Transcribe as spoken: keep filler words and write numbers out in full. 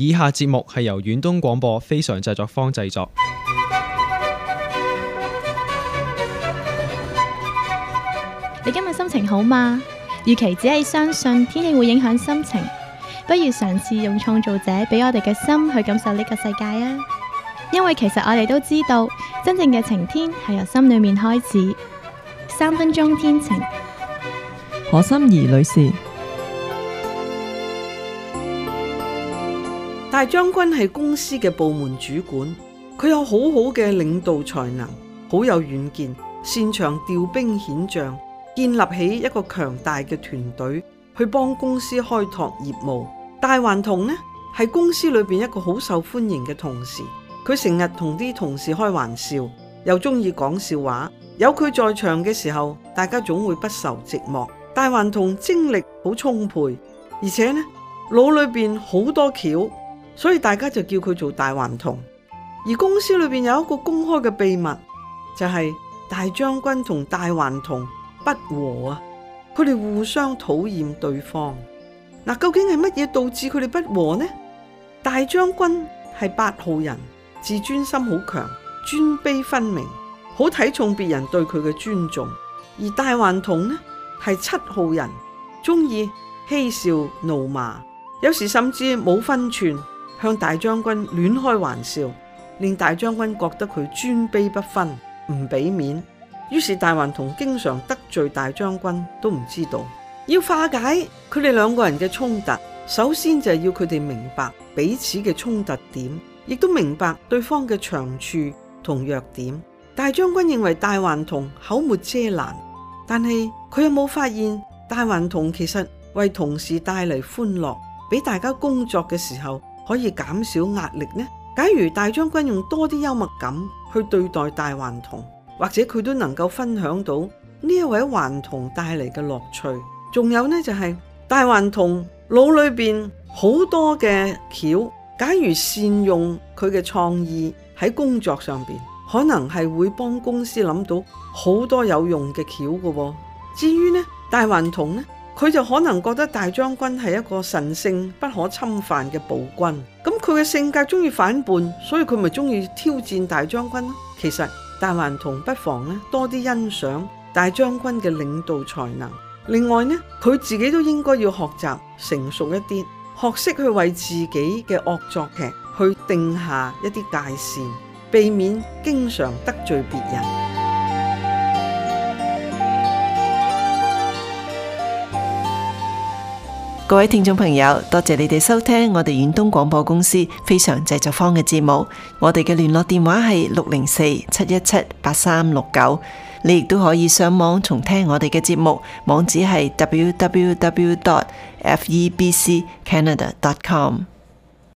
以下節目係由遠東廣播非常製作坊製作。 你今日心情好嗎？與其只係相信天氣會影響心情，不如嘗試用創造者俾我哋嘅心去感受呢個世界啊！因為其實我哋都知道，真正嘅晴天係由心裏面開始。三分鐘天晴， 何心怡女士。 大將軍係公司嘅部門主管，佢有好好嘅領導才能，好有遠見，擅長調兵遣將，建立起一個強大嘅團隊去幫公司開拓業務。大頑童呢係公司裏邊一個好受歡迎嘅同事，佢成日同啲同事開玩笑，又中意講笑話。有佢在場嘅時候，大家總會不愁寂寞。大頑童精力好充沛，而且呢腦裏邊好多橋，所以大家就叫佢做大頑童。而公司裏邊有一個公開嘅秘密，就係、是、大將軍同大頑童不和啊！佢哋互相討厭對方。嗱，究竟係乜嘢導致佢哋不和呢？大將軍係八號人，自尊心好強，尊卑分明，好睇重別人對佢嘅尊重。而大頑童呢係七號人，中意嬉笑怒罵，有時甚至冇分寸，向大將軍亂開玩笑，令大將軍覺得佢尊卑不分，唔俾面。於是大頑童經常得罪大將軍都唔知道。要化解佢哋兩個人嘅衝突，首先就係要佢哋明白彼此嘅衝突點，亦都明白對方嘅長處同弱點。大將軍認為大頑童口沒遮攔，但係佢有冇發現大頑童其實為同事帶嚟歡樂，俾大家工作嘅時候可以減少壓力呢？假如大將軍用多啲幽默感去對待大頑童，或者佢都能夠分享到呢一位頑童帶嚟嘅樂趣。仲有呢，就係、是、大頑童腦裏邊好多嘅橋，假如善用佢嘅創意喺工作上邊，可能係會幫公司諗到好多有用嘅橋嘅。至於呢大頑童呢，佢就可能覺得大將軍係一個神聖不可侵犯嘅暴君，咁佢嘅性格中意反叛，所以佢咪中意挑戰大將軍咯。其實大頑童不妨呢多啲欣賞大將軍嘅領導才能。另外呢，佢自己都應該要學習成熟一啲，學識去為自己嘅惡作劇去定下一啲界線，避免經常得罪別人。 各位聽眾朋友，多謝你哋收聽我哋遠東廣播公司非常製作坊嘅節目。我哋嘅聯絡電話係六零四七一七八三六九。你亦都可以上網重聽我哋嘅節目，網址係 double-u double-u double-u dot f e b c canada dot com。